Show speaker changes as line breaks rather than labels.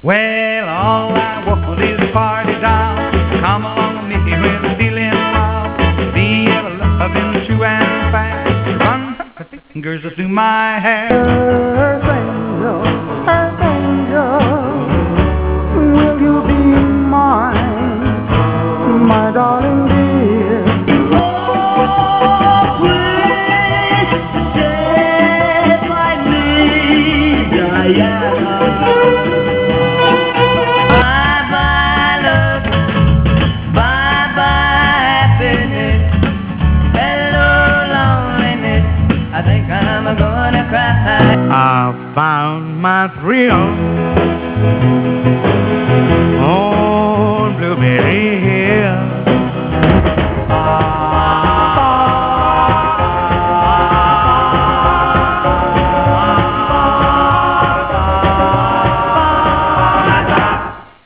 Well, all I want is a party doll. Come along with me when I'm feeling wild. Be ever loving true and fast. Run her fingers through my hair.
Earth angel, will you be mine, my darling dear?
Oh, princess like me, Diana. Bye-bye love, bye-bye happiness. Hello loneliness, I think I'm gonna cry.
I found my thrill